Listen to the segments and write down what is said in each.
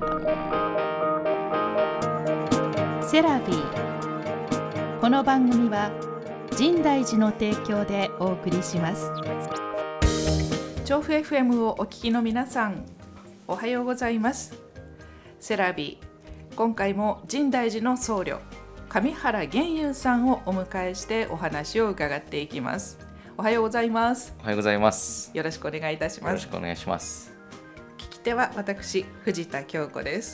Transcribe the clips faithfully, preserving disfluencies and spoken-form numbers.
セラビー。この番組は深大寺の提供でお送りします。調布 エフエム をお聞きの皆さん、おはようございます。セラビー、今回も深大寺の僧侶上原玄雄さんをお迎えしてお話を伺っていきます。おはようございます。 おはようございます。 よろしくお願いいたします。 よろしくお願いします。 聞き手は私、藤田京子です。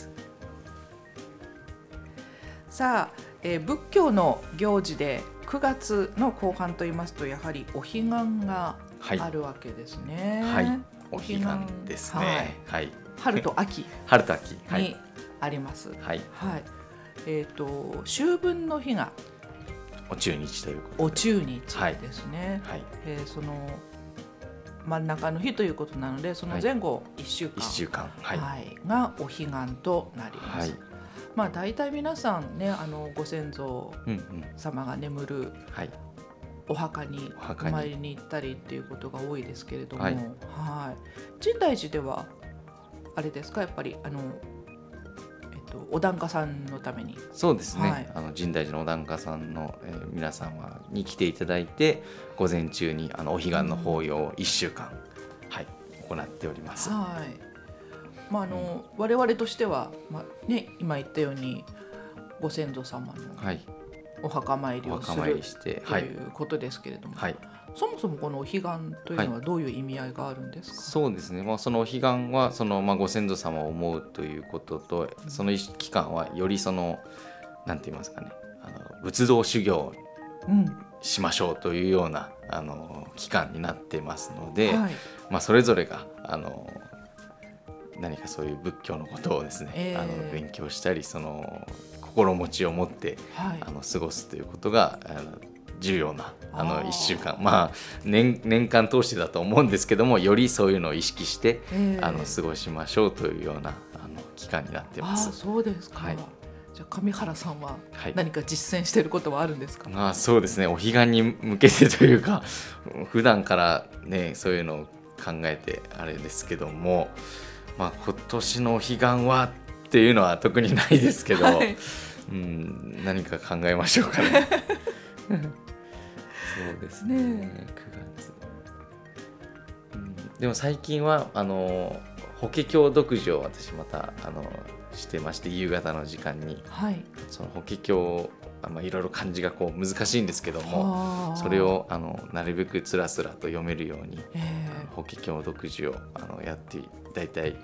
さあ、えー、仏教の行事でくがつの後半といいますと、やはりお彼岸があるわけですね。 はい、はい、お彼岸ですね。はいはい、 春と秋春と秋にあります。はいはいはい、えーと、秋分の日がお中日ということで、 お中日ですね。 はいはい、えー、その真ん中の日ということなので、その前後いっしゅうかん、 はい、いっしゅうかん、はいはい、がお彼岸となります。はい、まあ、大体皆さんね、あのご先祖様が眠るお墓にお参りに行ったりっていうことが多いですけれども、はいはい、深大寺ではあれですか、やっぱりあの、えっと、お檀家さんのために。 そうですね、はい、あの深大寺のお檀家さんの、えー、皆様に来ていただいて、午前中にあのお彼岸の法要をいっしゅうかん、うん、はい、行っております。 はい、まああのうん、我々としては、まあね、今言ったようにご先祖様のお墓参りをする、はい、してということですけれども、はい、そもそもこのお彼岸というのはどういう意味合いがあるんですか？はい、 そうですね、まあ、そのお彼岸はその、まあ、ご先祖様を思うということと、うん、その期間はよりそのなんて言いますかね、あの仏道修行しましょうというような、あの期間になってますので、はい、まあ、それぞれがあの何かそういう仏教のことをですね、えー、あの勉強したり、その心持ちを持って、はい、あの過ごすということがあの重要なあのいっしゅうかん、まあ 年, 年間通してだと思うんですけども、よりそういうのを意識して、えー、あの過ごしましょうというようなあの期間になっています。 あ、そうですか。はい、じゃあ上原さんは何か実践していることはあるんですか？ はい、あ、そうですね、お彼岸に向けてというか、普段からねそういうのを考えてあれですけども、まあ、今年のお彼岸はっていうのは特にないですけど、はい、うん、何か考えましょうかね。そうですね、ね、くがつ、うん、でも最近はあの法華経読書を私またあのしてまして、夕方の時間に、はい、その法華経を、まあ、いろいろ漢字がこう難しいんですけども、それをあのなるべくつらつらと読めるように、えー、法華経読書をあのやってだいたい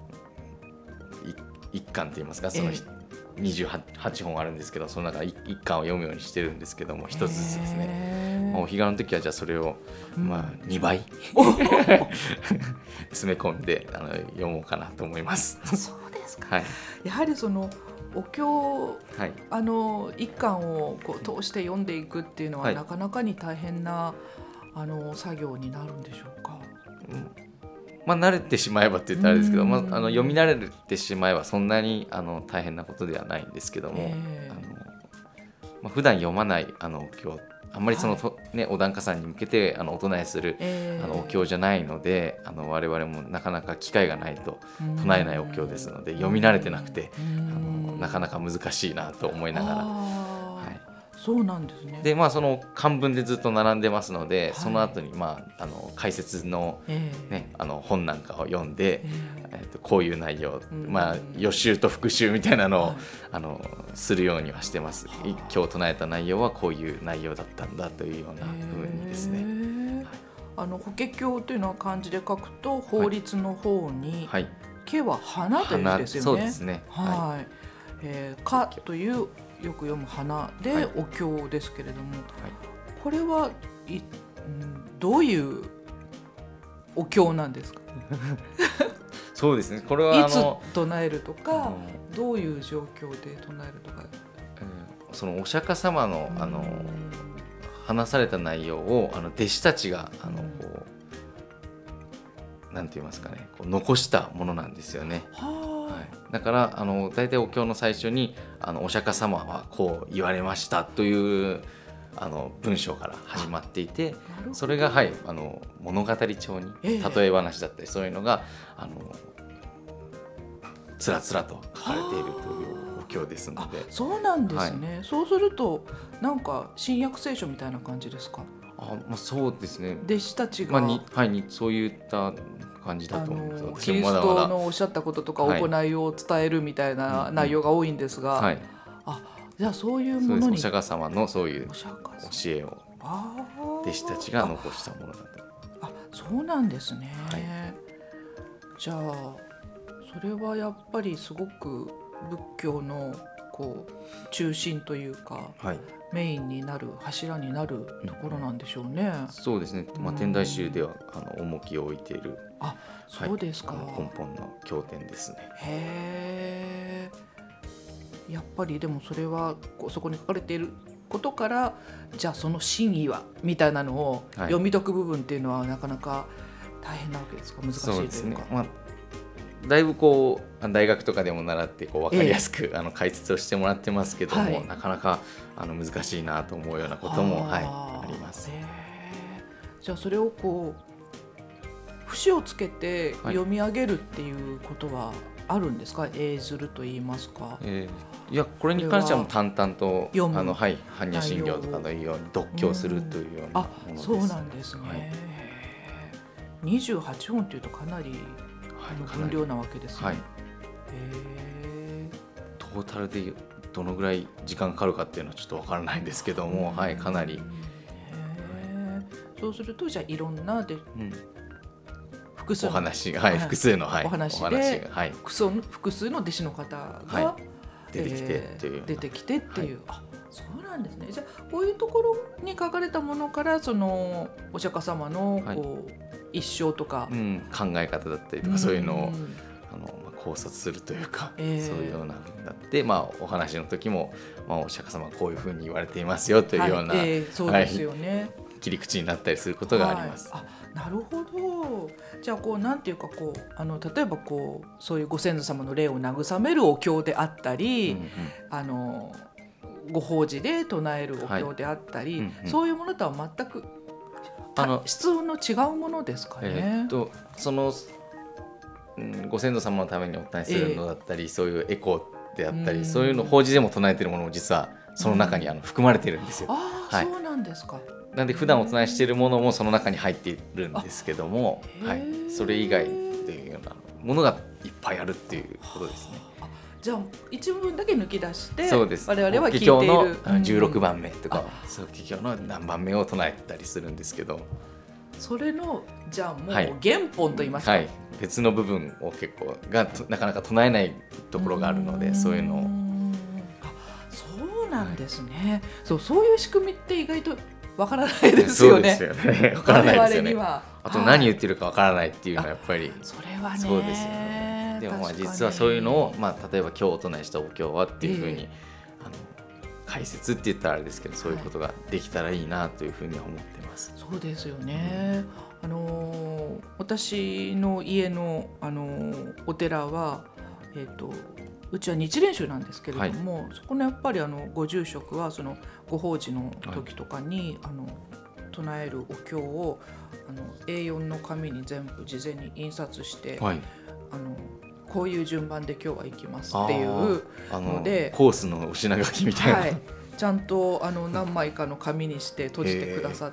いっかんといいますか、その、えーにじゅうはちほんあるんですけど、その中いっかんを読むようにしてるんですけども、一つずつですね、まあ、お彼岸の時はじゃあそれを、まあ、にばい、うん、詰め込んであの読もうかなと思います。 そうですか、 はい、 やはりそのお経、はい、あの一巻をこう通して読んでいくっていうのは、はい、なかなかに大変なあの作業になるんでしょうか？ うん、まあ、慣れてしまえばって言ったらあれですけど、まあ、あの読み慣れてしまえばそんなにあの大変なことではないんですけども、えーあのまあ、普段読まないあのお経、あんまりその、はいね、お檀家さんに向けてあのお唱えする、えー、あのお経じゃないので、あの我々もなかなか機会がないと唱えないお経ですので、読み慣れてなくてあのなかなか難しいなと思いながら、はい、 そうなんですね。 で、まあ、その漢文でずっと並んでますので、はい、その後に、まあ、あの解説の、ね、えー、あの本なんかを読んで、えーえー、とこういう内容、まあ、予習と復習みたいなのを、はい、あのするようにはしてます。今日唱えた内容はこういう内容だったんだというような風にですね、えーはい、 あの法華経というのは漢字で書くと法律の方に、はい、経は花という字ですよね。 そうですね、 はいはい、えー、かというよく読む花でお経ですけれども、はいはい、これはいどういうお経なんですか？ そうですね、これはあのいつ唱えるとか、うん、どういう状況で唱えるとか、 うん、そのお釈迦様の、あの話された内容をあの弟子たちがあのこうなんて言いますかね、こう残したものなんですよね。はい、だからあの大体お経の最初にあのお釈迦様はこう言われましたというあの文章から始まっていて、それが、はい、あの物語帳に例え話だったり、そういうのがあのつらつらと書かれているというお経ですので。 そうなんですね、はい、そうするとなんか新約聖書みたいな感じですか？ あ、まあ、そうですね。 弟子たちが、 まあにはい、にそういった感じだと思います。 キリストのおっしゃったこととか行いを伝えるみたいな内容が多いんですが、はい、あ、じゃあそういうものに、 お釈迦様のそういう教えを弟子たちが残したものだと。 あ、そうなんですね、はい、じゃあそれはやっぱりすごく仏教のこう中心というか、はい、メインになる柱になるところなんでしょうね。 うん、そうですね、まあ、天台宗ではあの重きを置いている、 あ、そうですか、はい、 根本の経典ですね。 へー、やっぱりでもそれはこうそこに書かれていることから、じゃあその真意はみたいなのを読み解く部分っていうのはなかなか大変なわけですか？難しいというか。そうですね、まあだいぶこう大学とかでも習ってこう分かりやすく、えー、あの解説をしてもらってますけども、はい、なかなかあの難しいなと思うようなことも、はい、あります。 じゃあそれをこう節をつけて読み上げるっていうことはあるんですか？はい、英ずると言いますか。 えー、いやこれに関してはもう淡々とあの、はい、般若心経とかのように読経するというようなものです。 あ、そうなんですね。はい、にじゅうはちほんというとかなり分量なわけですね。はい、へー、 トータルでどのぐらい時間かかるかっていうのはちょっとわからないんですけども、はい、かなり。 へー、そうするとじゃあいろんなで、うん、複数のお話が、はい、複数の、はい、 お話で、はい、複数の複数の弟子の方が、はい、出てきてっていう、えー、出てきてっていう、はい、あ、そうなんですね。じゃあこういうところに書かれたものからそのお釈迦様のこう、はい、一生とか、 うん、考え方だったりとか、そういうのを、うん、あのまあ、考察するというか、えー、そういうようなふうになって、まあ、お話の時も、まあ、お釈迦様はこういうふうに言われていますよというような、はい、えー、そうですよね、はい、切り口になったりすることがあります。 はい、あ、なるほど。じゃあこうなんていうかこうあの例えばこうそういうご先祖様の霊を慰めるお経であったり、うんうん、あのご法事で唱えるお経であったり、はい、うんうん、そういうものとは全くあの質の違うものですかね。 えー、っとその、うん、ご先祖様のためにお伝えするのだったり、えー、そういうエコであったり、そういうの法事でも唱えているものも実はその中にあの含まれているんですよ。 あ、はい、そうなんですか。 なんで普段お唱えしているものもその中に入っているんですけども、はい、それ以外っていうようなものがいっぱいあるっていうことですね。 じゃあ一部だけ抜き出して、 そうです、 我々は聞いている法華経のじゅうろくばんめとか、うん、そう法華経の何番目を唱えたりするんですけど、 それのじゃあもう原本と言いますか、 はいはい、別の部分を結構がなかなか唱えないところがあるので、そういうのを、 あ、そうなんですね、はい、そう、そういう仕組みって意外とわからないですよね。 そうですよね。わからないですよね。あと何言ってるかわからないっていうのはやっぱり、 それはね、 そうですよね。でもまあ実はそういうのを、まあ、例えば今日お唱えしたお経はっていうふうに、えー、あの解説って言ったらあれですけど、そういうことができたらいいなというふうには思ってます。 はい、そうですよね。うん、あの私の家の、あのお寺は、えーと、うちは日蓮宗なんですけれども、はい、そこのやっぱりあのご住職はそのご法事の時とかに、はい、あの唱えるお経をあの エーよん の紙に全部事前に印刷して、はい、あのこういう順番で今日は行きますっていうので、 コースのお品書きみたいな、はい、 ちゃんとあの何枚かの紙にして閉じてくださって、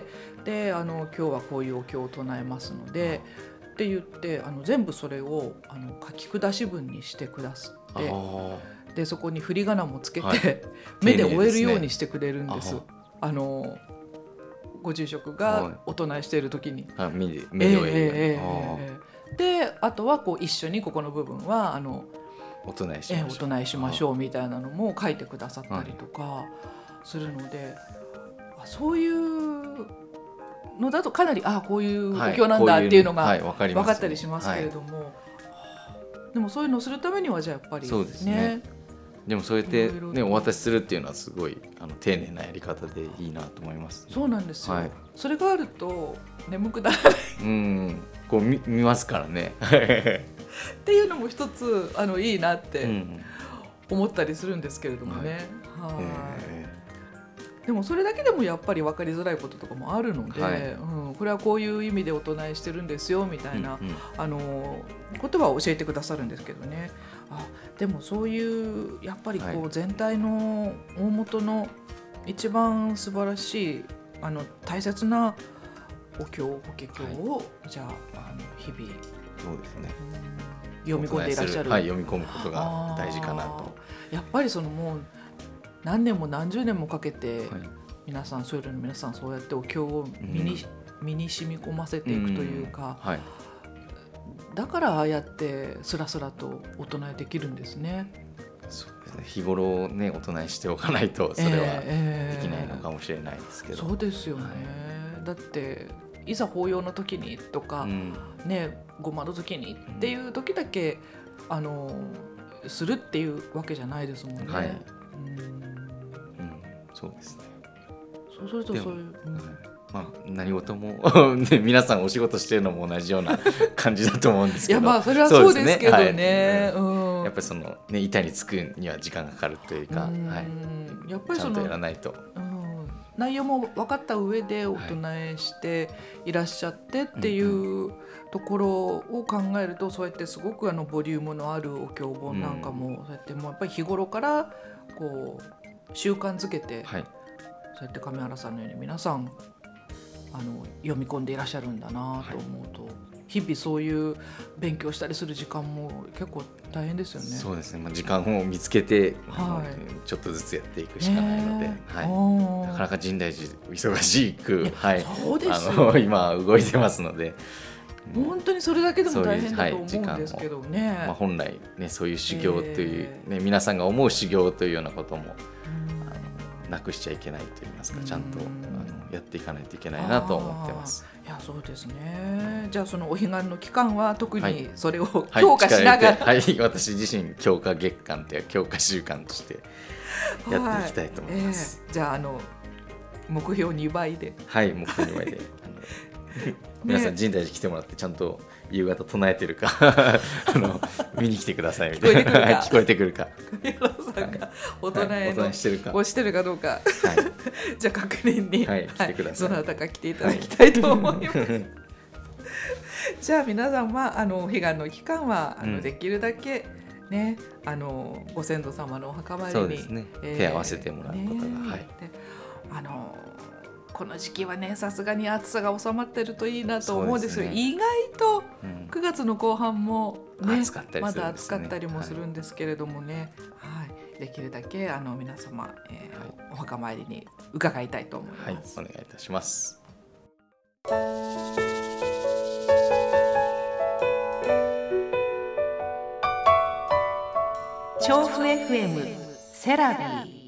であの今日はこういうお経を唱えますのでって言って、あの全部それをあの書き下し文にしてくださって、でそこに振り仮名もつけて、はい、目で追えるようにしてくれるんです。あのご住職がお唱えしている時に、 はい、目で目で追えるように、えーえーであとはこう一緒にここの部分はあのお唱えしましょう、 えお唱えしましょうみたいなのも書いてくださったりとかするので、あ、そういうのだとかなり、あ、こういうお経なんだっていうのが分かったりしますけれども、はい、でもそういうのをするためにはじゃあやっぱり、ね、 そうですね。でもそうやって、ね、お渡しするっていうのはすごいあの丁寧なやり方でいいなと思います、ね。 そうなんですよ、はい、それがあると眠くならない、 うん、こう 見, 見ますからねっていうのも一つあのいいなって思ったりするんですけれどもね、うん、はい、えでもそれだけでもやっぱり分かりづらいこととかもあるので、 はいうん、これはこういう意味でお唱えしてるんですよみたいな、 うんうん、 あのことは教えてくださるんですけどね。あでもそういうやっぱりこう、 はい、 全体の大元の一番素晴らしいあの大切なお経法華経を、はい、じゃあ、あの日々 そうですね、 読み込んでいらっしゃる、 はい、読み込むことが大事かなと。 やっぱりそのもう何年も何十年もかけて、 はい、 皆さんそれぞれの皆さんそうやってお経を身に、うん、身に染み込ませていくというか、 うん、はい、 だからああやってスラスラとお唱えできるんですね。 そうですね、日頃ねお唱えしておかないとそれはできないのかもしれないですけど、 えーえー、そうですよね、はい、だっていざ法要の時にとか、うん、ね、ごまの時にっていう時だけ、うん、あのするっていうわけじゃないですもんね、 はい、 うんうん、そうですね。 そうするとそういう、うん、 まあ、何事も、ね、皆さんお仕事してるのも同じような感じだと思うんですけどいやまあそれはそうですけどね、 はい、うん、やっぱりその、ね、板につくには時間がかかるというか、うん、はい、やっぱりそのちゃんとやらないと、うん、 内容も分かった上でお唱えしていらっしゃってっていうところを考えると、そうやってすごくあのボリュームのあるお経本なんかもそうやってもうやっぱり日頃からこう習慣づけて、はい、そうやって上原さんのように皆さんあの読み込んでいらっしゃるんだなと思うと、はい、日々そういう勉強したりする時間も結構大変ですよね。 そうですね、まあ、時間を見つけて、はい、ちょっとずつやっていくしかないので、はい、なかなか深大寺忙しく、はい、そうですよ、あの今動いてますので、 本当にそれだけでも大変だと思うんですけどね、 まあ、本来、ね、そういう修行という、ね、皆さんが思う修行というようなこともなくしちゃいけないといいますか、ちゃんとあのやっていかないといけないなと思ってます。 いやそうですね。じゃあそのお彼岸の期間は特にそれを強化しながら、 はいはいはい、私自身強化月間という強化習慣としてやっていきたいと思います、 はい、えー、じゃあ、あの目標にばいで、 はい目標にばいであの皆さん深大寺来てもらってちゃんと夕方唱えてるかあの見に来てくださいみたいな聞こえてくるか上原さんがお唱えの、 はい、してるかをしてるかどうか、はい、じゃあ確認に、 はい、来てください、 はい、どなたか来ていただきたいと思います、はい、じゃあ皆さんはあの彼岸の期間はあの、うん、できるだけね、あのご先祖様のお墓参りに、 そうですね、えー、手を合わせてもらうことが、ね、はい、であのこの時期はねさすがに暑さが収まってるといいなと思うんですよ。ですね、意外とくがつの後半も、ね、うん、暑かったりするんですね、まだ暑かったりもするんですけれどもね、はいはい、できるだけあの皆様、えーはい、お墓参りに伺いたいと思います、 はい、お願いいたします。 調布 エフエム セラビー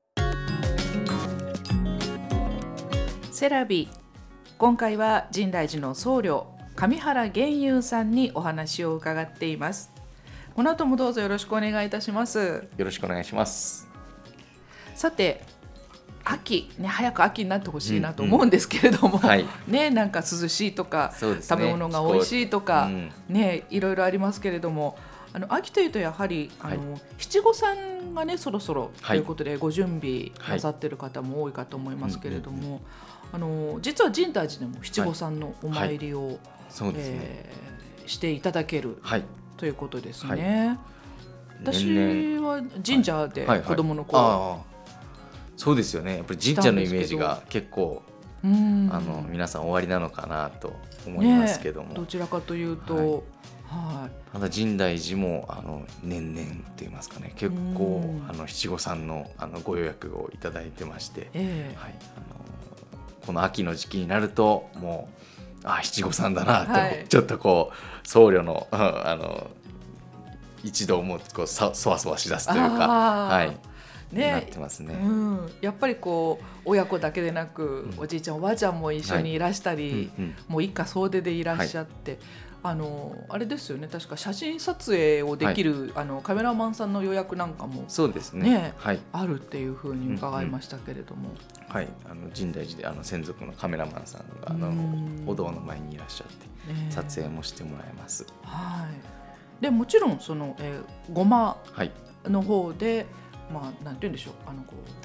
セラビ今回は深大寺の僧侶上原玄雄さんにお話を伺っています。この後もどうぞよろしくお願いいたします。 よろしくお願いします。 さて秋、ね、早く秋になってほしいなと思うんですけれども、うんうん、はい、ね、なんか涼しいとか、ね、食べ物が美味しいとか、うん、ね、いろいろありますけれども、あの秋というとやはりあの、はい、七五三がねそろそろということで、はい、ご準備なさっている方も多いかと思いますけれども、はい、あの実は深大寺でも七五三のお参りを、はい、えー、していただける、はい、ということですね、はい、私は神社で子供の頃、はいはいはい、あそうですよね、やっぱり神社のイメージが結構あの皆さん終わりなのかなと思いますけども、 ね、どちらかというと、はいはい、 ただ深大寺もあの年々といいますかね、結構あの七五三 の, あのご予約をいただいてまして、えーはい、あのこの秋の時期になるともうあ七五三だなと、はい、ちょっとこう僧侶のあの一同もこうそわそわしだすというか、はいね、なってますね、 うん、やっぱりこう親子だけでなく、うん、おじいちゃんおばあちゃんも一緒にいらしたり、はい、うんうん、もう一家総出でいらっしゃって、はい、あのあれですよね、確か写真撮影をできる、はい、あのカメラマンさんの予約なんかもそうですね、ね、はい、 あるっていうふうに伺いましたけれども、うんうん、はい、あの深大寺であの専属のカメラマンさんがあのお堂の前にいらっしゃって、ね、撮影もしてもらえます、 はい、でもちろんその、えー、ごまの方で、はい、まあ、なんて言うんでしょう、あのこう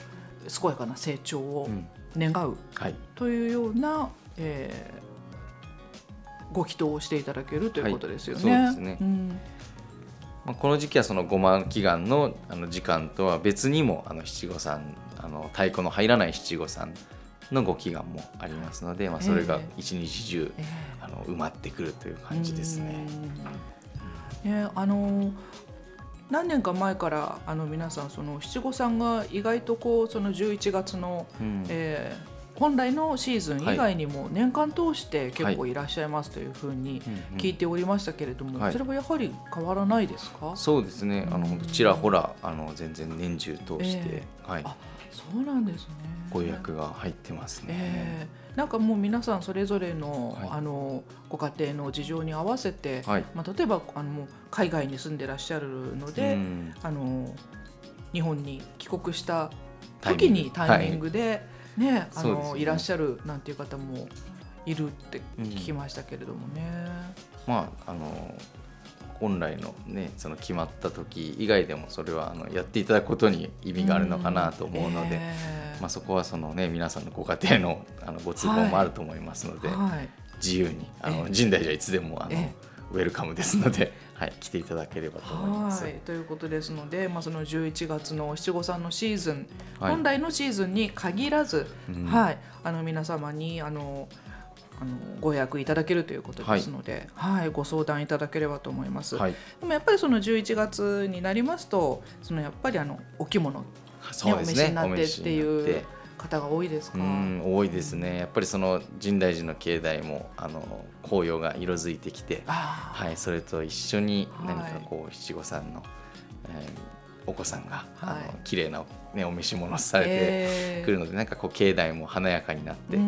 健やかな成長を願うというような、うんはいえー、ご祈祷をしていただけるということですよね。 はい、そうですね、うんまあ、この時期はその護摩祈願 の, あの時間とは別にもあの七五三あの太鼓の入らない七五三のご祈願もありますので、まあ、それが一日中、えーえー、あの埋まってくるという感じですね。 うんねあの何年か前からあの皆さんその七五三が意外とこうそのじゅういちがつの、うんえー、本来のシーズン以外にも年間通して結構いらっしゃいますというふうに聞いておりましたけれども、はい、それはやはり変わらないですか？ そうですね、あのちらほらあの全然年中通して、えーはい、 あそうなんですね。 ご予約が入ってますね。 えー、なんかもう皆さんそれぞれ の,、はい、あのご家庭の事情に合わせて、はいまあ、例えばあのもう海外に住んでらっしゃるので、うん、あの日本に帰国した時にタイミングで、はいね、あのいらっしゃるなんていう方もいるって聞きましたけれどもね。 うん、まああの本来のねその決まった時以外でもそれはあのやっていただくことに意味があるのかなと思うので、うんえーまあ、そこはその、ね、皆さんのご家庭 の, あのご都合もあると思いますので、はい、自由にあの深大寺はいつでもあの、えー、ウェルカムですので、はい、来ていただければと思います。 はい、ということですので、まあ、そのじゅういちがつの七五三のシーズン、はい、本来のシーズンに限らず、うんはい、あの皆様にあのあのご予約いただけるということですので、はいはい、ご相談いただければと思います。はい、でもやっぱりそのじゅういちがつになりますとそのやっぱりあのお着物、ねね、お召しになってっていう方が多いですか？ うん多いですね。やっぱりその深大寺の境内もあの紅葉が色づいてきて、はい、それと一緒に何かこう、はい、七五三の、えーお子さんが、はい、あの綺麗な、ね、お召し物されてくるので、えー、なんかこう境内も華やかになって、うんうん、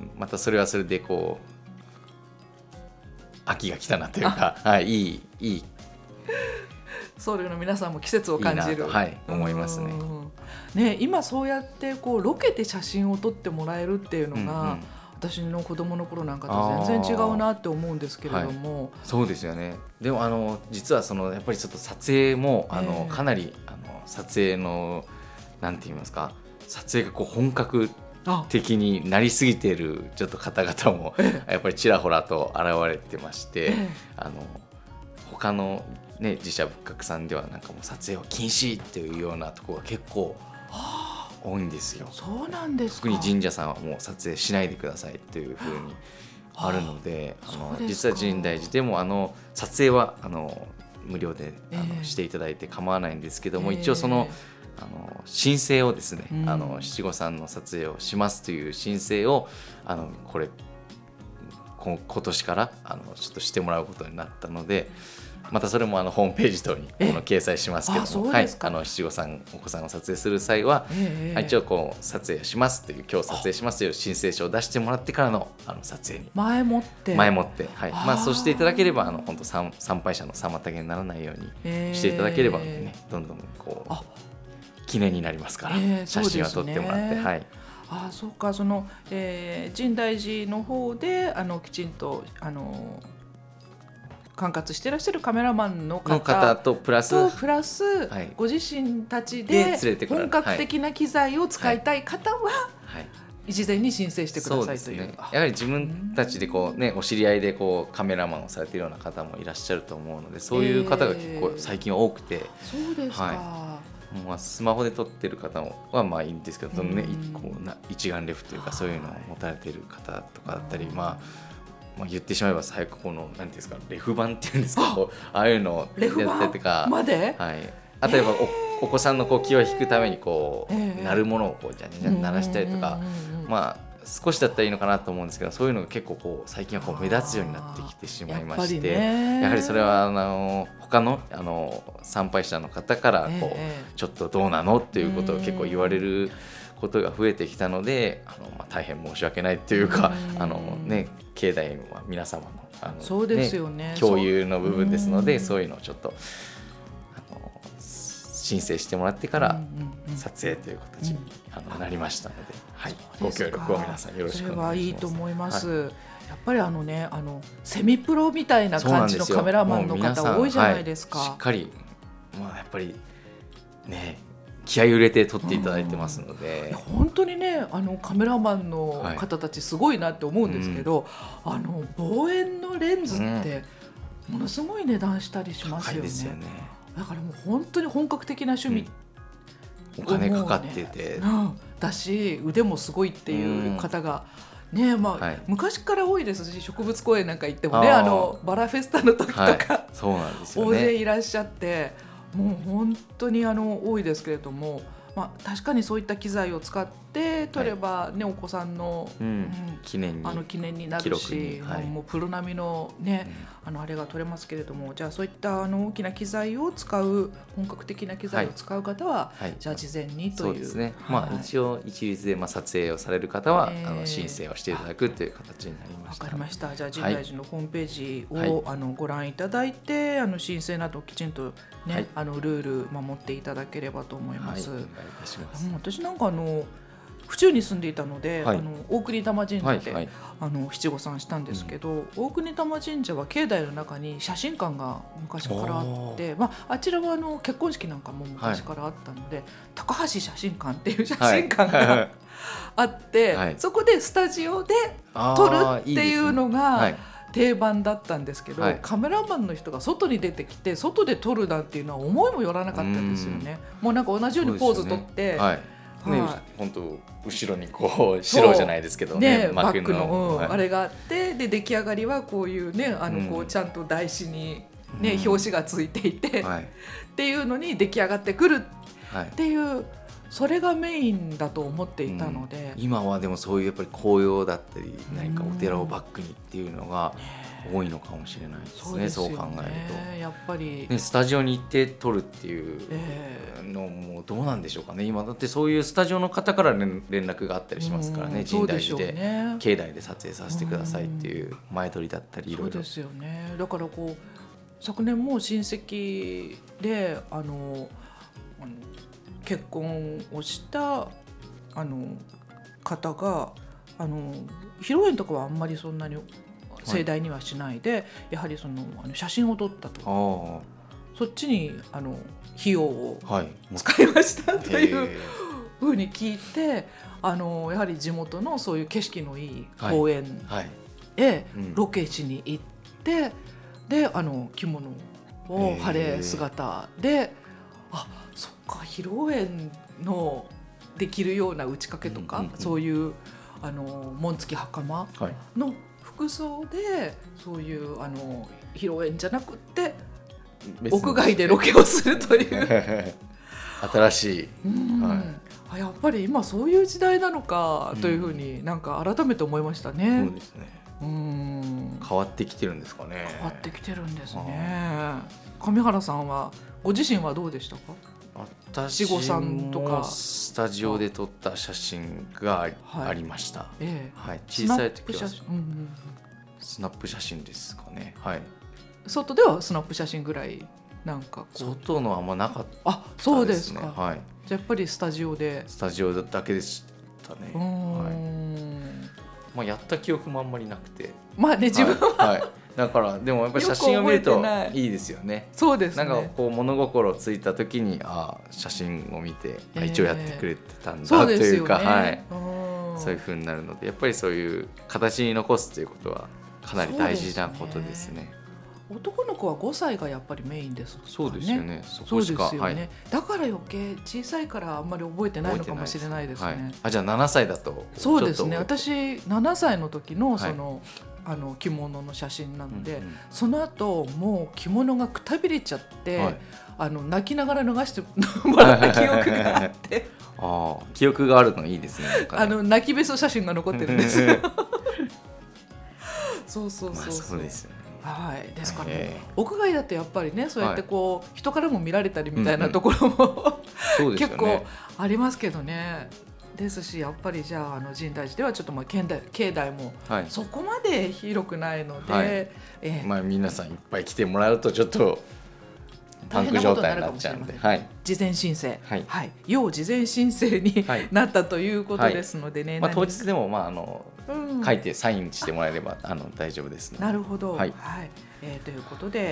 またそれはそれでこう秋が来たなというか、はい、いいいい僧侶の皆さんも季節を感じるいいなと、はい、思いますね。 ね今そうやってこうロケで写真を撮ってもらえるっていうのが、うんうん私の子供の頃なんかと全然違うなって思うんですけれども、はい、 そうですよね。でもあの実はそのやっぱりちょっと撮影もあの、えー、かなりあの撮影のなんて言いますか撮影がこう本格的になりすぎているちょっと方々もやっぱりちらほらと現れてまして、えー、あの他の、ね、自社仏閣さんではなんかもう撮影は禁止っていうようなところが結構多いんですよ。 そうなんですか。 特に神社さんはもう撮影しないでくださいというふうにあるので、あの実は深大寺でもあの撮影はあの無料であの、えー、していただいて構わないんですけども、えー、一応その、あの申請をですね、うん、あの七五三の撮影をしますという申請をあのこれ今年からあのちょっとしてもらうことになったので、またそれもあのホームページ等にあの掲載しますけども、はい、あの七五三お子さんを撮影する際は、えー、一応こう撮影しますという今日撮影しますという申請書を出してもらってからのあの撮影に前もって前もって、はいまあ、そうしていただければあの本当参拝者の妨げにならないようにしていただければ、ね、どんどんこう記念になりますから、えー、写真を撮ってもらって、はい、 あそうかその、えー、深大寺の方であのきちんとあの管轄していらっしゃるカメラマンの 方, の方とプラス、 プラスはい、ご自身たちで本格的な機材を使いたい方は、はい、事前に申請してくださいという、ね、 やはり自分たちでこう、ね、お知り合いでこうカメラマンをされているような方もいらっしゃると思うので、そういう方が結構最近は多くて、えー、 そうですか、 はい、まあ、スマホで撮ってる方はまあいいんですけど、ね、こうな一眼レフというかそういうのを持たれている方とかだったり、まあまあ、言ってしまえば最後このなんていうんですかレフ板っていうんですか、こうああいうのをやったりとかまで、 はい、あとやっぱ お, お子さんのこう気を引くためにこう、えー、鳴るものをこうじゃんじゃん鳴らしたりとか、まあ少しだったらいいのかなと思うんですけど、そういうのが結構こう最近はこう目立つようになってきてしまいまして、 や, やはりそれはあの他の, あの参拝者の方からこう、えー、ちょっとどうなのっていうことを結構言われることが増えてきたので、あの、まあ、大変申し訳ないというか、あの、ね、境内は皆様 の, あのそうですよね、 ね、共有の部分ですので、そういうのをちょっとあの申請してもらってから撮影という形に、あのなりましたので、はい、ご協力を皆さんよろしくお願いします。それはいいと思います、 はい、やっぱりあの、ね、あのセミプロみたいな感じのカメラマンの方多いじゃないですか。 しっかり、まあ、やっぱりね気合い入れて撮っていただいてますので、 うん、本当にねあのカメラマンの方たちすごいなって思うんですけど、はい、あの望遠のレンズってものすごい値段したりしますよね。高いですよね。だからもう本当に本格的な趣味、 うん、お金かかってて、 うん、だし腕もすごいっていう方が、うんねまあはい、昔から多いですし、植物公園なんか行ってもね、あのバラフェスタの時とか、はい、 そうなんですよね、 大勢いらっしゃって、もう本当にあの多いですけれども、まあ、確かにそういった機材を使って撮れば、ねはい、お子さんの、 うんうん、記念にあの記念になるし、 はい、 もうプロ並みの、ねうん、あのあれが撮れますけれども、じゃあそういったあの大きな機材を使う本格的な機材を使う方は、はい、じゃあ事前にという、 そうですね、 はいまあ、一応一律でまあ撮影をされる方は、えー、あの申請をしていただくという形になりました。 わかりました。じゃあ深大寺のホームページを、はい、あのご覧いただいて、あの申請などきちんと、ねはい、あのルール守っていただければと思います。はい、お願いいたします。私なんかあの府中に住んでいたので、はい、あの大国玉神社で、はいはい、あの七五三したんですけど、うん、大国玉神社は境内の中に写真館が昔からあって、まあ、あちらはあの結婚式なんかも昔からあったので、はい、高橋写真館っていう写真館が、はい、あって、はい、そこでスタジオで撮るっていうのが定番だったんですけど、はい、カメラマンの人が外に出てきて外で撮るなんていうのは思いもよらなかったんですよね。もうなんか同じようにポーズ撮って、 ね、本当後ろにこう白じゃないですけどね、 ねバックの、うん、あれがあって、で出来上がりはこういうね、あのこうちゃんと台紙に、ねうん、表紙がついていて、はい、っていうのに出来上がってくるっていう、はい、それがメインだと思っていたので、 うん、今はでもそういうやっぱり紅葉だったり何かお寺をバックにっていうのが多いのかもしれないですね。そうですよね、そう考えるとやっぱり、ね、スタジオに行って撮るっていうのもどうなんでしょうかね。今だってそういうスタジオの方から連絡があったりしますからね、深大寺で、ね、境内で撮影させてくださいっていう前撮りだったりいろいろ。 そうですよね。だからこう昨年も親戚であの結婚をしたあの方があの披露宴とかはあんまりそんなに盛大にはしないで、はい、やはりそのあの写真を撮ったと、そっちにあの費用を使いました、はい、というふうに聞いて、あのやはり地元のそういう景色のいい公園へロケ地に行って、はいはいうん、であの着物を晴れ姿で、あそっか披露宴のできるような打ち掛けとか、うんうんうん、そういうあの紋付き袴の、はい服装でそういうあの披露宴じゃなくって屋外でロケをするという新しい、 うんはい、やっぱり今そういう時代なのかというふうになんか改めて思いましたね。 そうですね。うん変わってきてるんですかね。 変わってきてるんですね。上原さんはご自身はどうでしたか。 私もスタジオで撮った写真がありました、はいええはい、小さい時はスナップ写真、うんうん、スナップ写真ですかね、はい、 外ではスナップ写真ぐらいなんかこう外のあんまなかったですね。 あ、そうですか、 はい、 じゃあやっぱりスタジオでスタジオだけでしたね、はいまあ、やった記憶もあんまりなくてまあね自分は、 はいはいだからでもやっぱり写真を見るといいですよね。 そうですね。 なんかこう物心ついた時にあ写真を見て、えー、一応やってくれてたんだというか、ねはい、そういう風になるのでやっぱりそういう形に残すということはかなり大事なことですね。 男の子はごさいがやっぱりメインです、ね、 そうですよね。そこしかそうですよね、はい、だから余計小さいからあんまり覚えてないのかもしれないですね。はい、 あじゃあななさいだとそうですね。私ななさいの時のその、はいあの着物の写真なので、うんうん、その後もう着物がくたびれちゃって、はい、あの泣きながら流してもらった記憶があってあ記憶があるのいいですね。なんかねあの泣きべそ写真が残ってるんですよそうそうそうそう、まあ、 そうですよね。 はい、ですから、ね、屋外だとやっぱりねそうやってこう、はい、人からも見られたりみたいなところも、うんうん、結構ありますけどね。ですしやっぱりじゃあ、あの深大寺ではちょっとまあ境内、境内もそこまで広くないので、はいえーまあ、皆さんいっぱい来てもらうとちょっとパンク状態になっちゃうんで、はい、 事前申請、はいはい、要事前申請になったということですのでね、はいまあ、当日でも、まああのうん、書いてサインしてもらえればあの大丈夫ですので。 なるほど、はいはいえー、ということで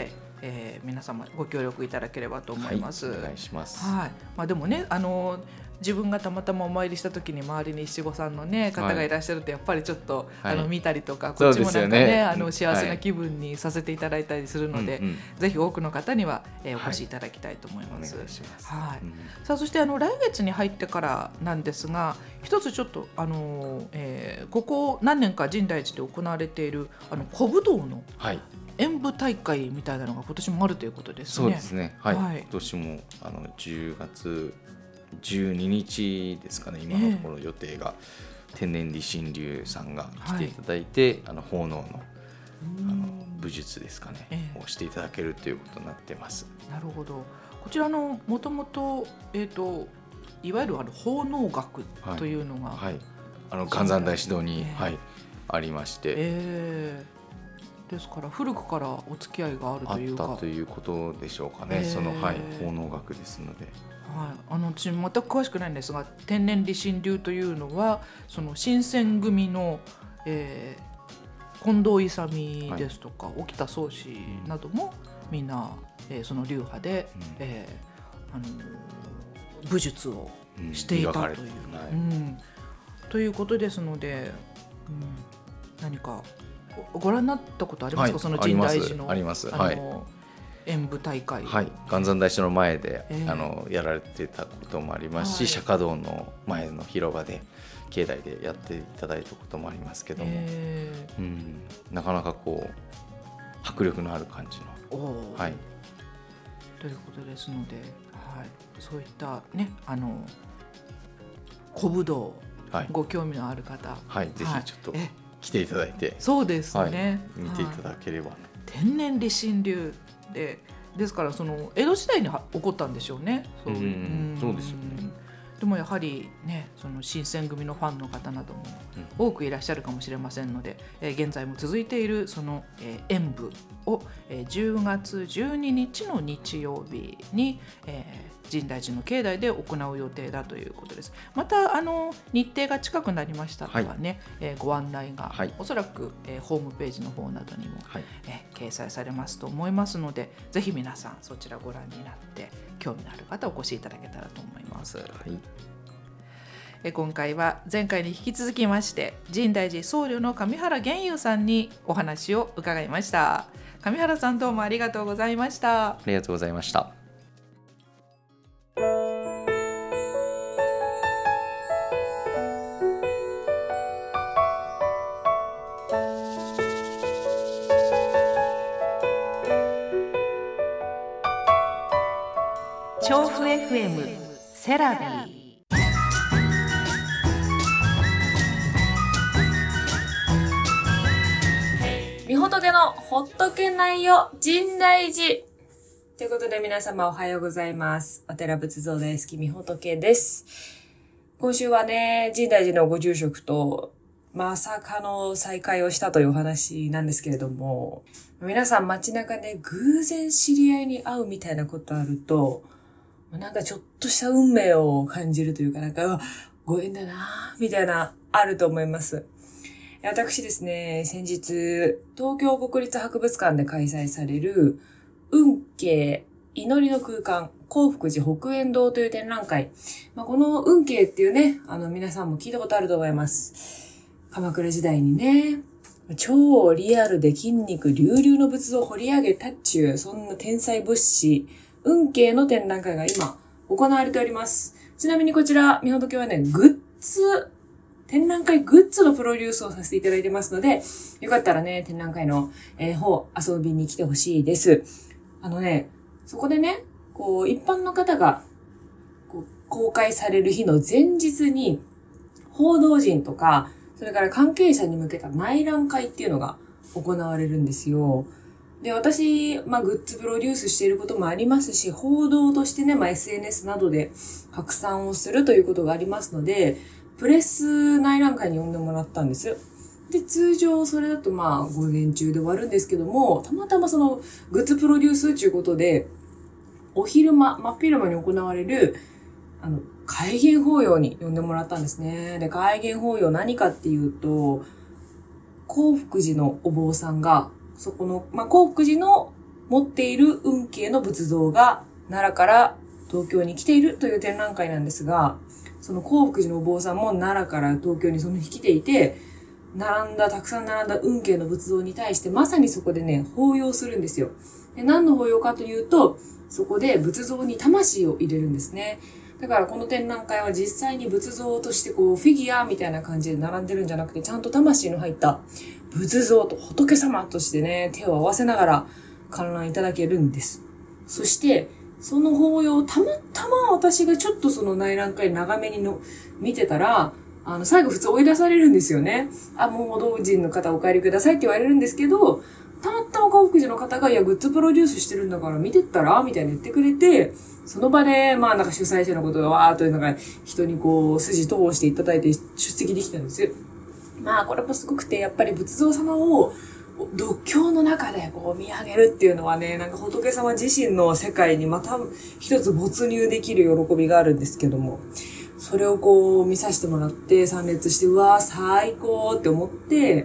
えー、皆様ご協力いただければと思います。 はい、お願いします。 はい。まあ、でもね、あの自分がたまたまお参りした時に周りに七五三の、ね、方がいらっしゃるとやっぱりちょっと、はい、あの見たりとか、こっちもなんか ね, ねあの幸せな気分にさせていただいたりするので、はい、ぜひ多くの方には、えー、お越しいただきたいと思います。はい、お願いします。はい。うん、さあそしてあの来月に入ってからなんですが、一つちょっとあの、えー、ここ何年か深大寺で行われているあの古武道の、はい、演舞大会みたいなのが今年もあるということですね。 そうですね。はい。はい、今年もあのじゅうがつじゅうににちですかね。今のところ予定が、えー、天然理心流さんが来ていただいて、はい、あの奉納のあの武術ですかね、えー、をしていただけるということになってます。 なるほど。こちらのもともとえっといわゆるあの奉納学というのが、はいはい、 あの元山大師堂に、えーはい、ありまして。 えーですから古くからお付き合いがあるというかあったということでしょうかね、えー、その、はい、奉納学ですので、 はい、あの私全く詳しくないんですが、天然理心流というのはその新選組の、えー、近藤勇ですとか、はい、沖田総司などもみんな、えー、その流派で、うんえーあのー、武術をしていたという、うんはいうん、ということですので、うん、何かご覧になったことありますか、はい、その深大寺のあります、あります、はい、 演舞大会、 はい、元山大師の前で、えー、あのやられてたこともありますし、はい、釈迦堂の前の広場で境内でやっていただいたこともありますけども、えーうん、なかなかこう迫力のある感じの、はい、 ということですので、はい、そういったねあの古武道、はい、ご興味のある方、 はい、ぜひちょっと、はい来ていただいて、 そうですね、 はい、見ていただければ、はい、 天然理心流でですからその江戸時代に起こったんでしょうね。そう、うん、 そうですよね。 でもやはりねその新選組のファンの方なども多くいらっしゃるかもしれませんので、うん、えー、現在も続いているその、えー、演舞を、えー、じゅうがつじゅうににちの日曜日に、えー深大寺の境内で行う予定だということです。またあの日程が近くなりましたらね、はいえー、ご案内が、はい、おそらく、えー、ホームページの方などにも、はいえー、掲載されますと思いますので、ぜひ皆さんそちらご覧になって興味のある方お越しいただけたらと思います。はいえー、今回は前回に引き続きまして深大寺僧侶の上原玄雄さんにお話を伺いました。上原さんどうもありがとうございました。 ありがとうございました。 調布 エフエム セラビー。 みほとけのほっとけないよ深大寺ということで、皆様おはようございます。お寺仏像大好きみほとけです。今週はね、深大寺のご住職とまさかの再会をしたというお話なんですけれども、皆さん街中で偶然知り合いに会うみたいなことあると、なんかちょっとした運命を感じるというか、なんかご縁だなみたいなあると思います。私ですね、先日東京国立博物館で開催される運慶祈りの空間興福寺北円堂という展覧会、まあ、この運慶っていうね、あの皆さんも聞いたことあると思います。鎌倉時代にね、超リアルで筋肉隆々の仏像を掘り上げたっちゅう、そんな天才仏師運慶の展覧会が今行われております。ちなみにこちらみほとけはね、グッズ展覧会グッズのプロデュースをさせていただいてますので、よかったらね、展覧会の、えー、方遊びに来てほしいです。あのね、そこでね、こう一般の方がこう公開される日の前日に報道陣とか、それから関係者に向けた内覧会っていうのが行われるんですよ。で、私、まあ、グッズプロデュースしていることもありますし、報道としてね、まあ、エスエヌエス などで拡散をするということがありますので、プレス内覧会に呼んでもらったんです。で、通常それだとまあ、午前中で終わるんですけども、たまたまその、グッズプロデュースということで、お昼間、真っ昼間に行われる、あの、開眼法要に呼んでもらったんですね。で、開眼法要何かっていうと、興福寺のお坊さんが、そこの、まあ、興福寺の持っている運慶の仏像が奈良から東京に来ているという展覧会なんですが、その興福寺のお坊さんも奈良から東京にその日来ていて、並んだ、たくさん並んだ運慶の仏像に対してまさにそこでね、法要するんですよ。で、何の法要かというと、そこで仏像に魂を入れるんですね。だからこの展覧会は実際に仏像としてこうフィギュアみたいな感じで並んでるんじゃなくて、ちゃんと魂の入った仏像と仏様としてね、手を合わせながら観覧いただけるんです。そして、その法要、たまたま私がちょっとその内覧会長めにの見てたら、あの、最後普通追い出されるんですよね。あ、もう報道陣の方お帰りくださいって言われるんですけど、たまたま興福寺の方が、いや、グッズプロデュースしてるんだから見てったらみたいに言ってくれて、その場で、まあなんか主催者のことがわーっとなんか人にこう、筋通していただいて出席できたんですよ。まあこれもすごくて、やっぱり仏像様を独協の中でこう見上げるっていうのはね、なんか仏様自身の世界にまた一つ没入できる喜びがあるんですけども、それをこう見させてもらって参列して、うわー最高って思って、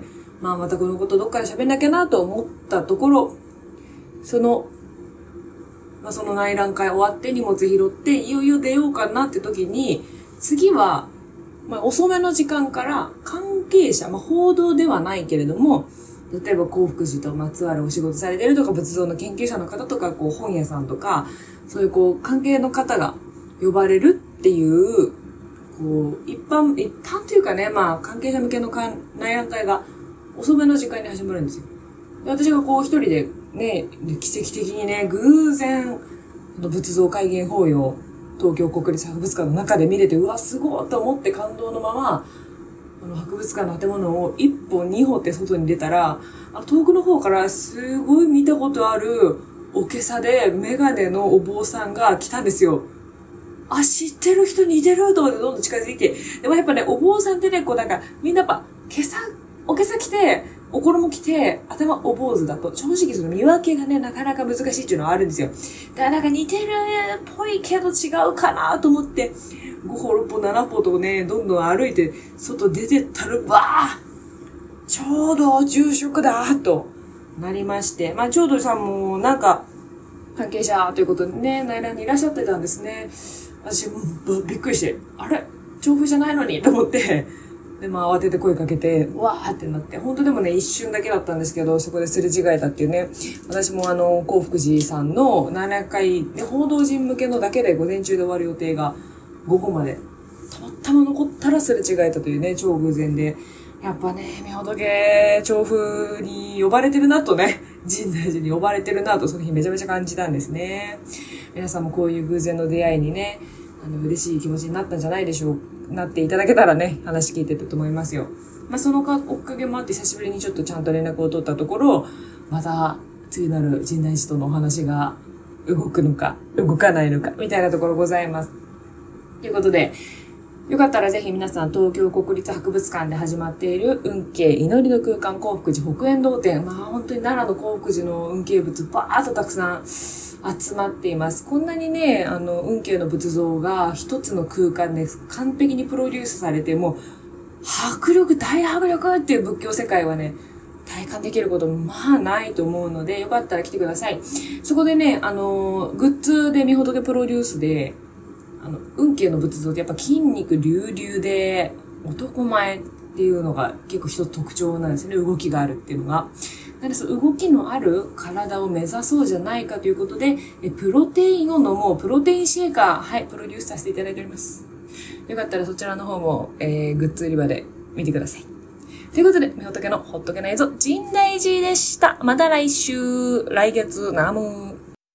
まあまたこのことどっかで喋んなきゃなと思ったところ、その、まあその内覧会終わって荷物拾って、いよいよ出ようかなって時に、次は、まあ遅めの時間から関係者、まあ報道ではないけれども、例えば興福寺とまつわるお仕事されてるとか、仏像の研究者の方とか、こう本屋さんとか、そういうこう関係の方が呼ばれるっていう、こう、一般、一般というかね、まあ関係者向けの内覧会が遅めの時間に始まるんですよ。で、私がこう一人でね、奇跡的にね、偶然、仏像開眼法要、東京国立博物館の中で見れて、うわ、すごいと思って感動のまま、あの博物館の建物を一歩二歩って外に出たら、あの遠くの方からすごい見たことあるおけさでメガネのお坊さんが来たんですよ。あ、知ってる人に似てると思ってどんどん近づいて。でもやっぱね、お坊さんってね、こうなんか、みんなやっぱ、けさ、おけさ来て、お衣着て、頭お坊主だと、正直その見分けがね、なかなか難しいっていうのはあるんですよ。だからなんか似てるっぽいけど違うかなと思って、ご歩ろっ歩なな歩とね、どんどん歩いて、外出てったら、わーちょうど住職だーとなりまして、まあ、ちょうどさんもなんか、関係者ということでね、内覧にいらっしゃってたんですね。私もびっくりして、あれ調布じゃないのにと思って、で、まあ慌てて声かけて、うわーってなって、本当でもね、一瞬だけだったんですけど、そこですれ違えたっていうね、私もあの、興福寺さんの内覧会、ね、報道陣向けのだけで午前中で終わる予定が、午後まで、たまたま残ったらすれ違えたというね、超偶然で、やっぱね、みほとけ、調布に呼ばれてるなとね、深大寺に呼ばれてるなと、その日めちゃめちゃ感じたんですね。皆さんもこういう偶然の出会いにね、あの、嬉しい気持ちになったんじゃないでしょう、なっていただけたらね、話聞いてたと思いますよ。まあ、そのおかげもあって久しぶりにちょっとちゃんと連絡を取ったところ、また次なる深大寺とのお話が動くのか、動かないのか、みたいなところございます。ということで、よかったらぜひ皆さん東京国立博物館で始まっている運慶祈りの空間興福寺北円堂展。まあ本当に奈良の興福寺の運慶仏バーッとたくさん集まっています。こんなにね、あの運慶の仏像が一つの空間で完璧にプロデュースされて、もう迫力、大迫力っていう仏教世界はね、体感できることまあないと思うので、よかったら来てください。そこでね、あの、グッズでみほとけプロデュースで、あの、運慶の仏像ってやっぱ筋肉隆々で男前っていうのが結構一つ特徴なんですね。動きがあるっていうのが。なのでその動きのある体を目指そうじゃないかということで、えプロテインを飲もう。プロテインシェーカー、はい、プロデュースさせていただいております。よかったらそちらの方も、えー、グッズ売り場で見てください。ということで、みほとけのほっとけないぞ、深大寺でした。また来週、来月、ナム。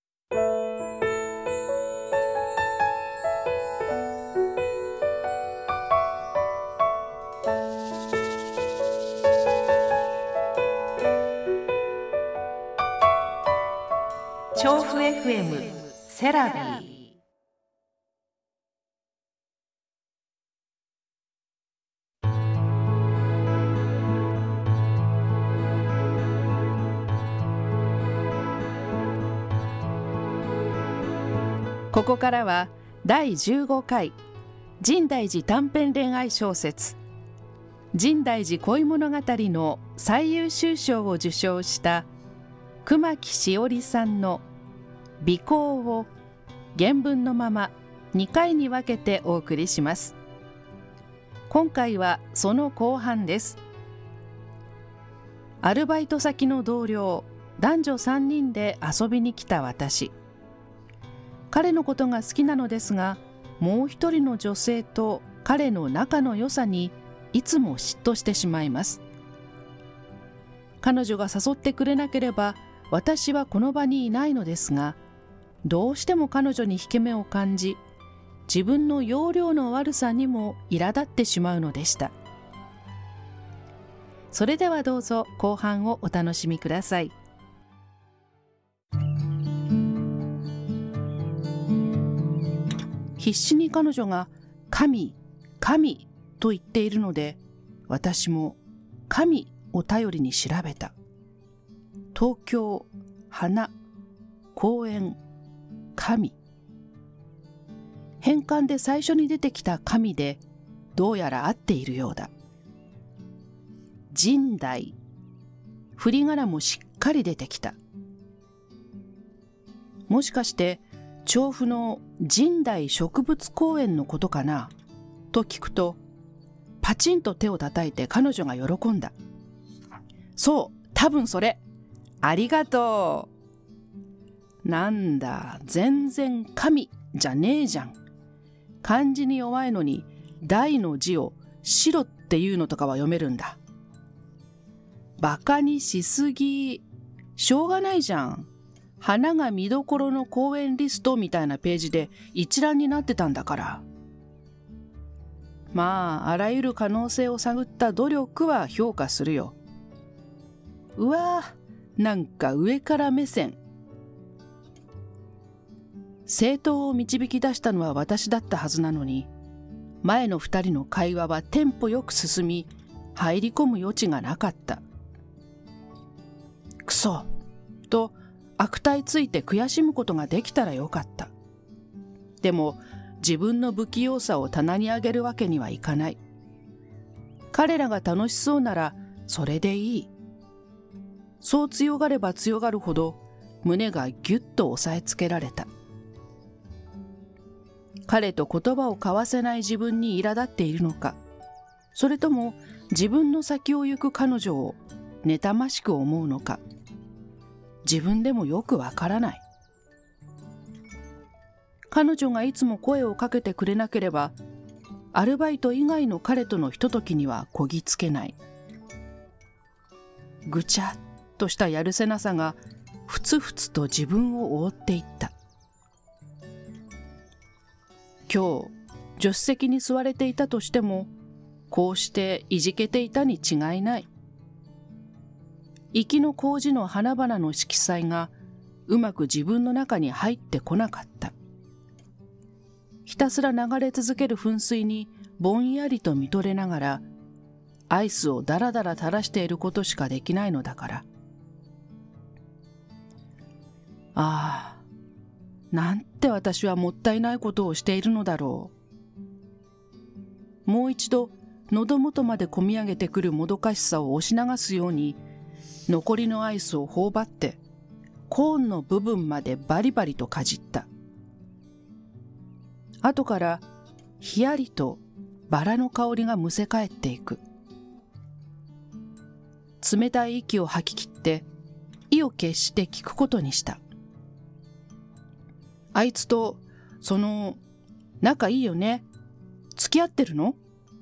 調布 エフエム セラビー。ここからはだいじゅうごかい深大寺短編恋愛小説深大寺恋物語の最優秀賞を受賞した熊木しおりさんの尾行を原文のままにかいに分けてお送りします。今回はその後半です。アルバイト先の同僚、男女さんにんで遊びに来た私。彼のことが好きなのですが、もう一人の女性と彼の仲の良さにいつも嫉妬してしまいます。彼女が誘ってくれなければ私はこの場にいないのですが、どうしても彼女に引け目を感じ、自分の要領の悪さにも苛立ってしまうのでした。それではどうぞ後半をお楽しみください。必死に彼女が神、神と言っているので、私も神を頼りに調べた。東京、花、公園、神。変換で最初に出てきた神で、どうやら合っているようだ。神代。振り仮名もしっかり出てきた。もしかして、調布の神代植物公園のことかなと聞くと、パチンと手を叩いて彼女が喜んだ。そう、多分それ。ありがとう。なんだ、全然神じゃねえじゃん。漢字に弱いのに、大の字を白っていうのとかは読めるんだ。バカにしすぎ。しょうがないじゃん。花が見どころの公園リストみたいなページで一覧になってたんだから。まあ、あらゆる可能性を探った努力は評価するよ。うわぁ、なんか上から目線。正当を導き出したのは私だったはずなのに、前の二人の会話はテンポよく進み、入り込む余地がなかった。くそと悪態ついて悔しむことができたらよかった。でも自分の不器用さを棚に上げるわけにはいかない。彼らが楽しそうならそれでいい。そう強がれば強がるほど胸がぎゅっと押さえつけられた。彼と言葉を交わせない自分に苛立っているのか、それとも自分の先を行く彼女を妬ましく思うのか、自分でもよくわからない。彼女がいつも声をかけてくれなければ、アルバイト以外の彼とのひとときにはこぎつけない。ぐちゃっとしたやるせなさがふつふつと自分を覆っていった。今日助手席に座れていたとしても、こうしていじけていたに違いない。行きの麹の花々の色彩がうまく自分の中に入ってこなかった。ひたすら流れ続ける噴水にぼんやりと見とれながら、アイスをだらだら垂らしていることしかできないのだから。ああ、なんて私はもったいないことをしているのだろう。もう一度喉元までこみ上げてくるもどかしさを押し流すように、残りのアイスを頬張ってコーンの部分までバリバリとかじった。後からひやりとバラの香りがむせ返っていく。冷たい息を吐き切って意を決して聞くことにした。あいつとその仲いいよね。付き合ってるの？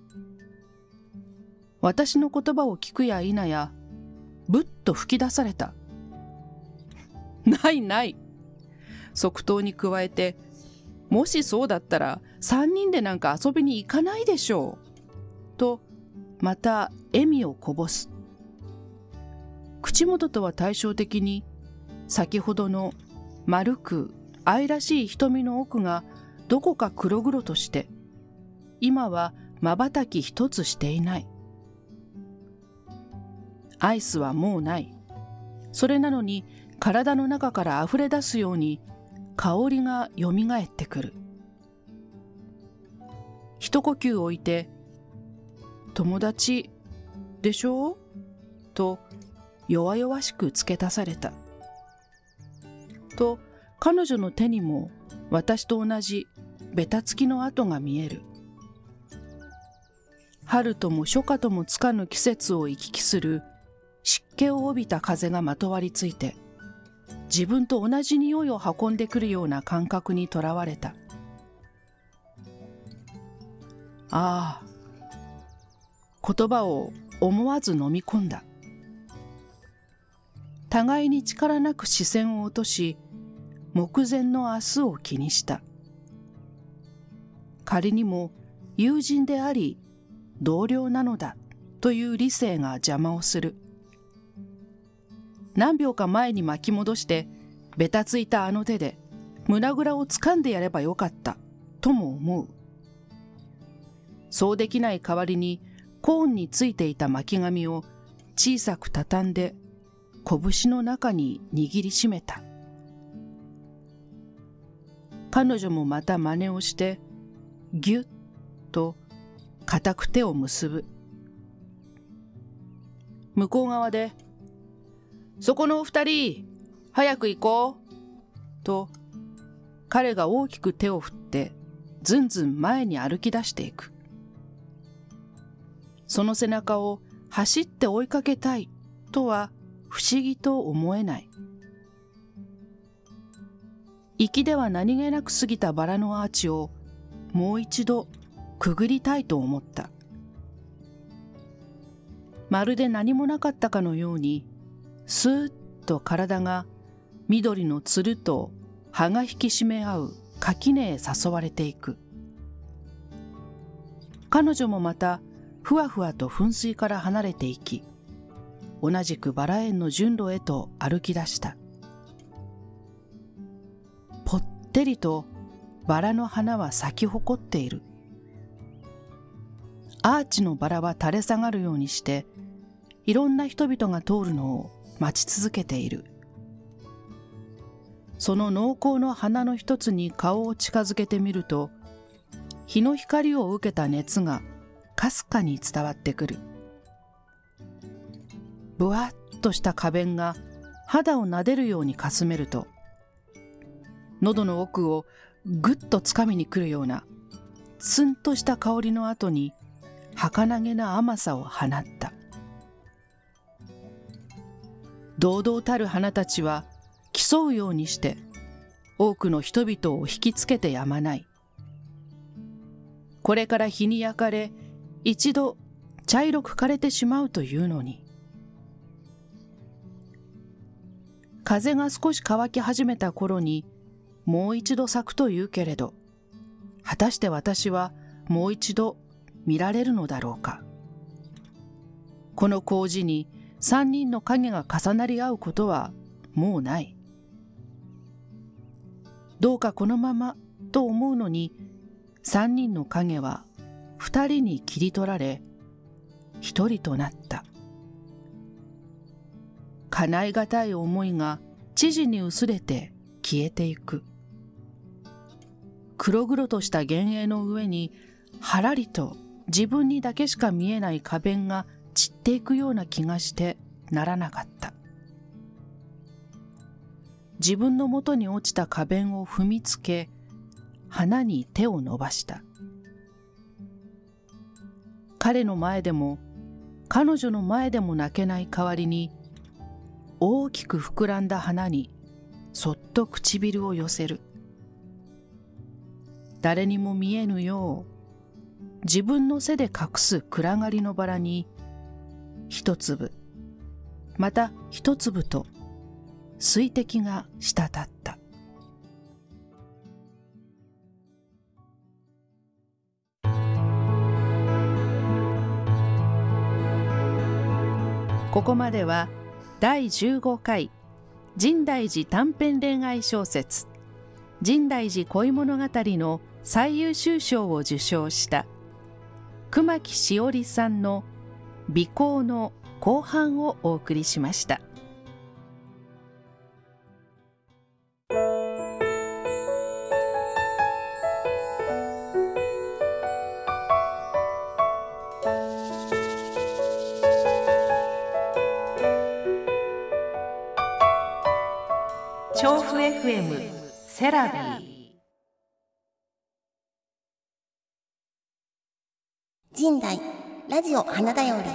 私の言葉を聞くや否やぶっと吹き出された。ないない。即答に加えて、もしそうだったら三人でなんか遊びに行かないでしょう。と、また笑みをこぼす。口元とは対照的に、先ほどの丸く愛らしい瞳の奥がどこか黒々として、今は瞬き一つしていない。アイスはもうない。それなのに体の中から溢れ出すように香りがよみがえってくる。一呼吸置いて、友達でしょうと弱々しく付け足された。 と彼女の手にも私と同じベタつきの跡が見える。春とも初夏ともつかぬ季節を行き来する湿気を帯びた風がまとわりついて、自分と同じ匂いを運んでくるような感覚にとらわれた。ああ、言葉を思わず飲み込んだ。互いに力なく視線を落とし、目前の明日を気にした。仮にも友人であり同僚なのだという理性が邪魔をする。何秒か前に巻き戻してべたついたあの手で胸ぐらを掴んでやればよかったとも思う。そうできない代わりにコーンについていた巻き紙を小さく畳んで拳の中に握りしめた。彼女もまた真似をしてぎゅっと固く手を結ぶ。向こう側でそこのお二人早く行こうと彼が大きく手を振ってずんずん前に歩き出していく。その背中を走って追いかけたいとは不思議と思えない。粋では何気なく過ぎたバラのアーチをもう一度くぐりたいと思った。まるで何もなかったかのようにスーッと体が緑のつると葉が引き締め合う垣根へ誘われていく。彼女もまたふわふわと噴水から離れていき、同じくバラ園の順路へと歩き出した。ぽってりとバラの花は咲き誇っている。アーチのバラは垂れ下がるようにしていろんな人々が通るのを待ち続けている。その濃厚の花の一つに顔を近づけてみると、日の光を受けた熱がかすかに伝わってくる。ぶわっとした花弁が肌を撫でるようにかすめると、喉の奥をぐっとつかみに来るようなツンとした香りの後に儚げな甘さを放った。堂々たる花たちは競うようにして多くの人々を引きつけてやまない。これから日に焼かれ一度茶色く枯れてしまうというのに。風が少し乾き始めた頃にもう一度咲くというけれど、果たして私はもう一度見られるのだろうか。この工事に三人の影が重なり合うことはもうない。どうかこのままと思うのに、三人の影は二人に切り取られ一人となった。叶いがたい思いが知事に薄れて消えていく。黒々とした幻影の上にはらりと自分にだけしか見えない花弁が散っていくような気がしてならなかった。自分の元に落ちた花弁を踏みつけ、花に手を伸ばした。彼の前でも彼女の前でも泣けない代わりに、大きく膨らんだ花にそっと唇を寄せる。誰にも見えぬよう自分の背で隠す暗がりのバラに一粒また一粒と水滴が滴った。ここまではだいじゅうごかい深大寺短編恋愛小説深大寺恋物語の最優秀賞を受賞した熊木しおりさんの美行の後半をお送りしました。 調布エフエム セラビー。 神代ラジオ花だより。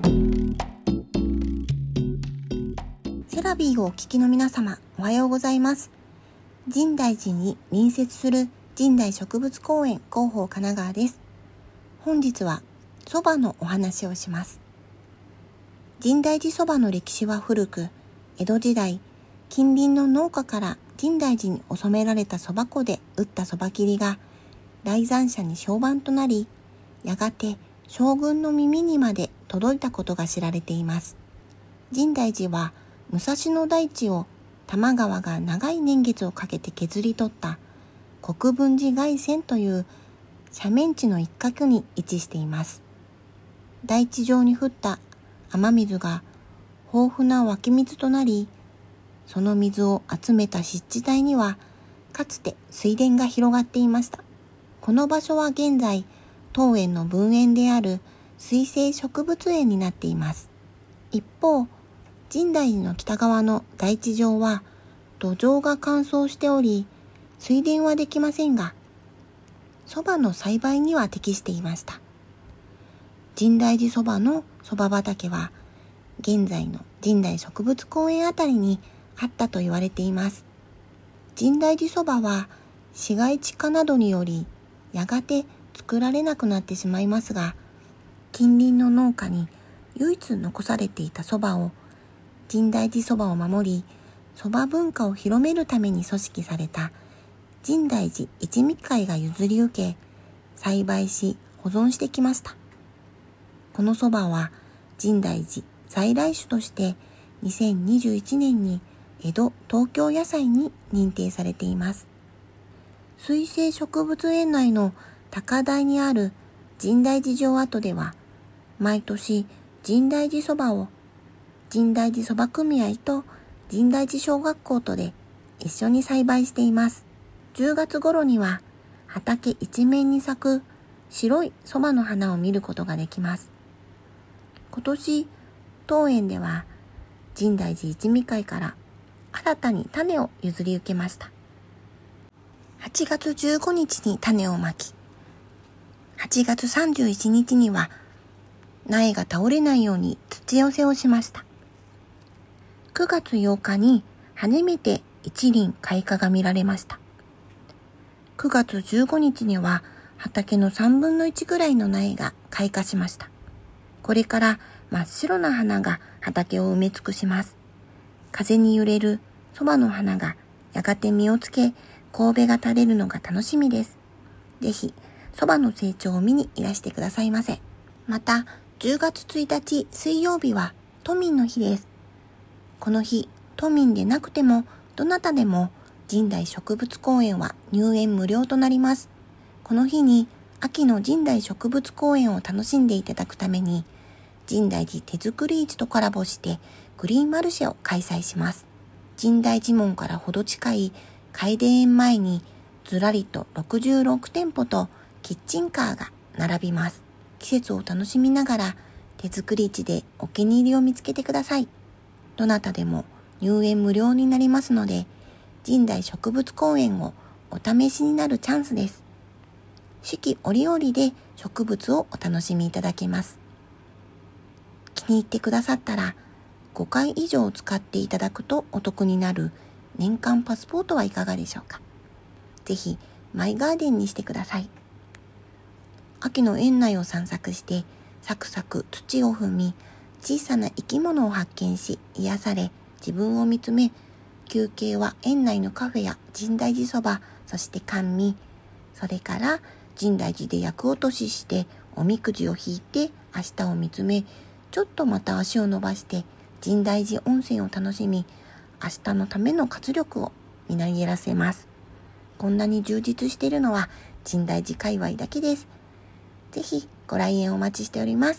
セラビーをお聞きの皆様、おはようございます。深大寺に隣接する深大植物公園広報神奈川です。本日は蕎麦のお話をします。深大寺蕎麦の歴史は古く、江戸時代、近隣の農家から深大寺に納められた蕎麦粉で打った蕎麦切りが来山者に評判となり、やがて将軍の耳にまで届いたことが知られています。深大寺は武蔵野台地を多摩川が長い年月をかけて削り取った国分寺崖線という斜面地の一角に位置しています。台地上に降った雨水が豊富な湧き水となり、その水を集めた湿地帯にはかつて水田が広がっていました。この場所は現在当園の分園である水生植物園になっています。一方、深大寺の北側の台地上は土壌が乾燥しており、水田はできませんが、蕎麦の栽培には適していました。深大寺蕎麦の蕎麦畑は現在の深大植物公園あたりにあったと言われています。深大寺蕎麦は市街地化などによりやがて作られなくなってしまいますが、近隣の農家に唯一残されていた蕎麦を深大寺蕎麦を守り、蕎麦文化を広めるために組織された深大寺一味会が譲り受け、栽培し保存してきました。この蕎麦は深大寺在来種としてにせんにじゅういちねんに江戸東京野菜に認定されています。水生植物園内の高台にある深大寺城跡では、毎年深大寺蕎麦を深大寺蕎麦組合と深大寺小学校とで一緒に栽培しています。じゅうがつ頃には畑一面に咲く白い蕎麦の花を見ることができます。今年、当園では深大寺一味会から新たに種を譲り受けました。はちがつじゅうごにちに種をまき、はちがつさんじゅういちにちには苗が倒れないように土寄せをしました。くがつようかに初めて一輪開花が見られました。くがつじゅうごにちには畑のさんぶんのいちぐらいの苗が開花しました。これから真っ白な花が畑を埋め尽くします。風に揺れる蕎麦の花がやがて実をつけ、神戸が垂れるのが楽しみです。ぜひ蕎麦の成長を見にいらしてくださいませ。また、じゅうがつついたち水曜日は都民の日です。この日、都民でなくてもどなたでも深大植物公園は入園無料となります。この日に秋の深大植物公園を楽しんでいただくために、深大寺手作り市とコラボしてグリーンマルシェを開催します。深大寺門からほど近い海田園前にずらりとろくじゅうろくてんぽとキッチンカーが並びます。季節を楽しみながら手作り市でお気に入りを見つけてください。どなたでも入園無料になりますので、深大植物公園をお試しになるチャンスです。四季折々で植物をお楽しみいただけます。気に入ってくださったらごかい以上使っていただくとお得になる年間パスポートはいかがでしょうか。ぜひマイガーデンにしてください。秋の園内を散策してサクサク土を踏み、小さな生き物を発見し癒され、自分を見つめ、休憩は園内のカフェや深大寺そば、そして甘味、それから深大寺で厄落とししておみくじを引いて明日を見つめ、ちょっとまた足を伸ばして深大寺温泉を楽しみ、明日のための活力をみなぎらせます。こんなに充実しているのは深大寺界隈だけです。ぜひご来園お待ちしております。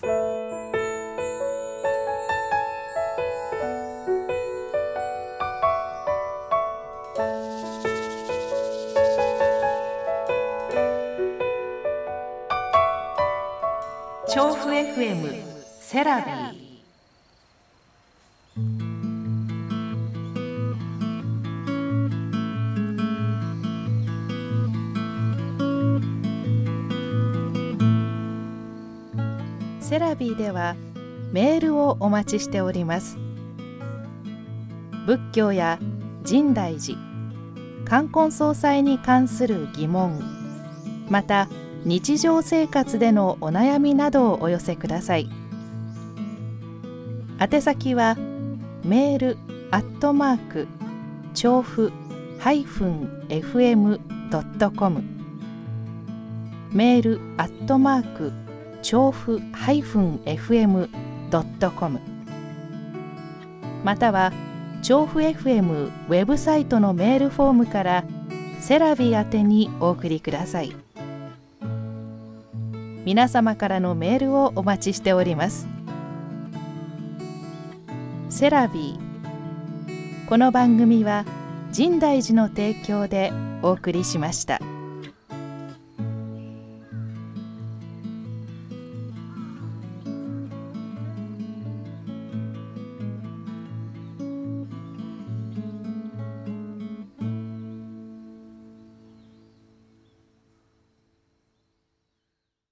調布 エフエム セラビー。 セラビーではメールをお待ちしております。仏教や深大寺、冠婚葬祭に関する疑問、また日常生活でのお悩みなどをお寄せください。宛先はメールアットマーク調布ハイフンエフエムドットコム、メールアットマーク調布ハイフンエフエムドットコム、または調布 エフエム ウェブサイトのメールフォームからセラビ宛てにお送りください。皆様からのメールをお待ちしております。セラビー。この番組は深大寺の提供でお送りしました。